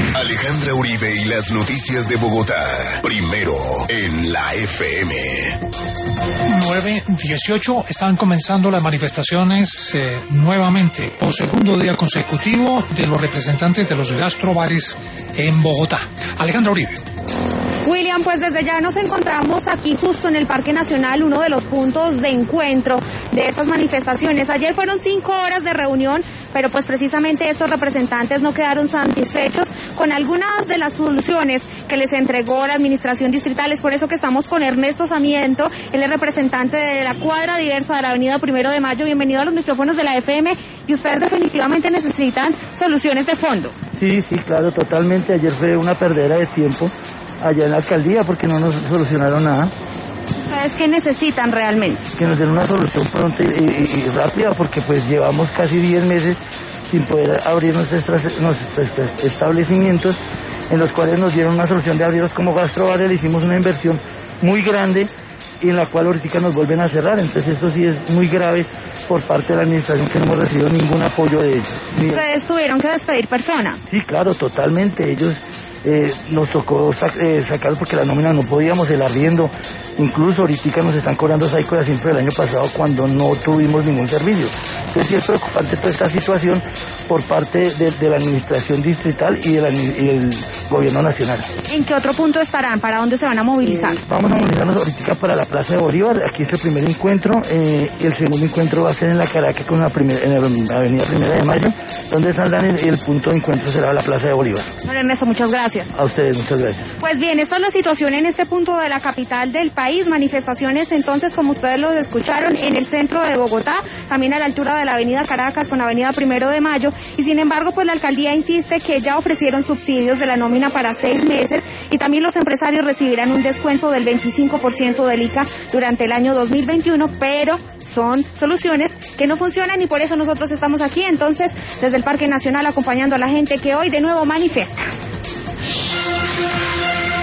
Alejandra Uribe y las noticias de Bogotá. Primero en la FM. 9:18 están comenzando las manifestaciones nuevamente por segundo día consecutivo de los representantes de los gastrobares en Bogotá. Alejandra Uribe. William, pues desde ya nos encontramos aquí justo en el Parque Nacional, uno de los puntos de encuentro de estas manifestaciones. Ayer fueron 5 horas de reunión, pero pues precisamente estos representantes no quedaron satisfechos con algunas de las soluciones que les entregó la administración distrital. Es por eso que estamos con Ernesto Sarmiento, él es representante de la cuadra diversa de la avenida 1 de Mayo. Bienvenido a los micrófonos de la FM, y ustedes definitivamente necesitan soluciones de fondo. Sí, claro, totalmente. Ayer fue una perdera de tiempo allá en la alcaldía porque no nos solucionaron nada. ¿Ustedes qué necesitan realmente? Que nos den una solución pronta y rápida, porque pues llevamos casi 10 meses sin poder abrir nuestros establecimientos, en los cuales nos dieron una solución de abrirlos como gastrobares. Le hicimos una inversión muy grande y en la cual ahorita nos vuelven a cerrar. Entonces esto sí es muy grave por parte de la administración, que no hemos recibido ningún apoyo de ellos. ¿Ustedes tuvieron que despedir personas? Sí, claro, totalmente. Ellos nos tocó sacar porque la nómina no podíamos, el arriendo. Incluso ahorita nos están cobrando Saico siempre del año pasado cuando no tuvimos ningún servicio. Entonces sí es preocupante toda esta situación por parte de la administración distrital y el gobierno nacional. ¿En qué otro punto estarán? ¿Para dónde se van a movilizar? Vamos a movilizarnos ahorita para la Plaza de Bolívar. Aquí es el primer encuentro, y el segundo encuentro va a ser en la Caracas en la avenida 1 de Mayo, donde saldrán el punto de encuentro será la Plaza de Bolívar. Bueno, Ernesto, muchas gracias. A ustedes, muchas gracias. Pues bien, esta es la situación en este punto de la capital del país. Manifestaciones entonces, como ustedes lo escucharon, en el centro de Bogotá, también a la altura de la avenida Caracas con la avenida 1 de Mayo, y sin embargo pues la alcaldía insiste que ya ofrecieron subsidios de la nómina para 6 meses, y también los empresarios recibirán un descuento del 25% del ICA durante el año 2021, pero son soluciones que no funcionan, y por eso nosotros estamos aquí entonces desde el Parque Nacional acompañando a la gente que hoy de nuevo manifiesta.